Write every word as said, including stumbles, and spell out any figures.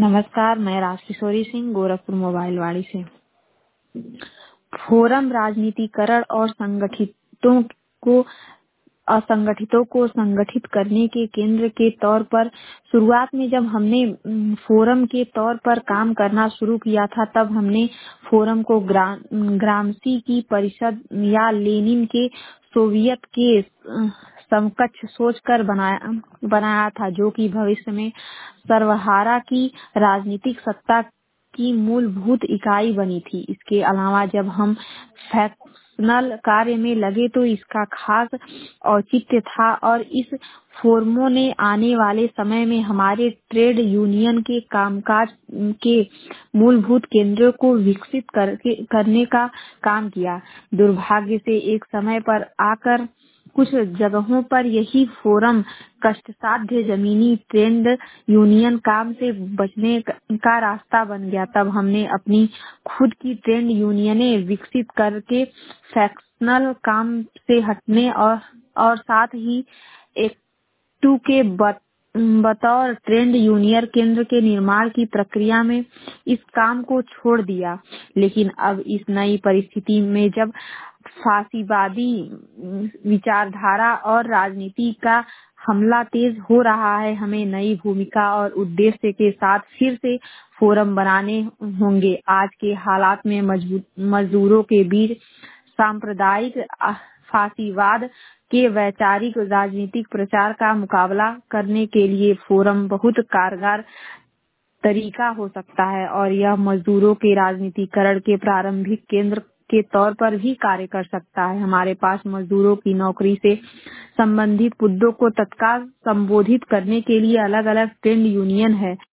नमस्कार, मैं राजकिशोरी सिंह गोरखपुर मोबाइल वाड़ी से। फोरम राजनीतिकरण और संगठितों को असंगठितों को संगठित करने के केंद्र के तौर पर शुरुआत में जब हमने उम, फोरम के तौर पर काम करना शुरू किया था, तब हमने फोरम को ग्रा, ग्रामसी की परिषद या लेनिन के सोवियत के अ, समकक्ष सोचकर बनाया बनाया था, जो कि भविष्य में सर्वहारा की राजनीतिक सत्ता की मूलभूत इकाई बनी थी। इसके अलावा जब हम फैक्शनल कार्य में लगे तो इसका खास औचित्य था और इस फोरमों ने आने वाले समय में हमारे ट्रेड यूनियन के कामकाज के मूलभूत केंद्रों को विकसित करके करने का काम किया। दुर्भाग्य से एक समय पर आकर कुछ जगहों पर यही फोरम कष्टसाध्य जमीनी ट्रेड यूनियन काम से बचने का रास्ता बन गया। तब हमने अपनी खुद की ट्रेड यूनियनें विकसित करके फैक्शनल काम से हटने और और साथ ही एक टू के बत, बतौर ट्रेड यूनियन केंद्र के निर्माण की प्रक्रिया में इस काम को छोड़ दिया। लेकिन अब इस नई परिस्थिति में जब फासीवादी विचारधारा और राजनीति का हमला तेज हो रहा है, हमें नई भूमिका और उद्देश्य के साथ फिर से फोरम बनाने होंगे। आज के हालात में मजदूरों के बीच सांप्रदायिक फासीवाद के वैचारिक राजनीतिक प्रचार का मुकाबला करने के लिए फोरम बहुत कारगर तरीका हो सकता है और यह मजदूरों के राजनीतिकरण के प्रारंभिक केंद्र के तौर पर भी कार्य कर सकता है। हमारे पास मजदूरों की नौकरी से संबंधित मुद्दों को तत्काल संबोधित करने के लिए अलग अलग ट्रेड यूनियन है।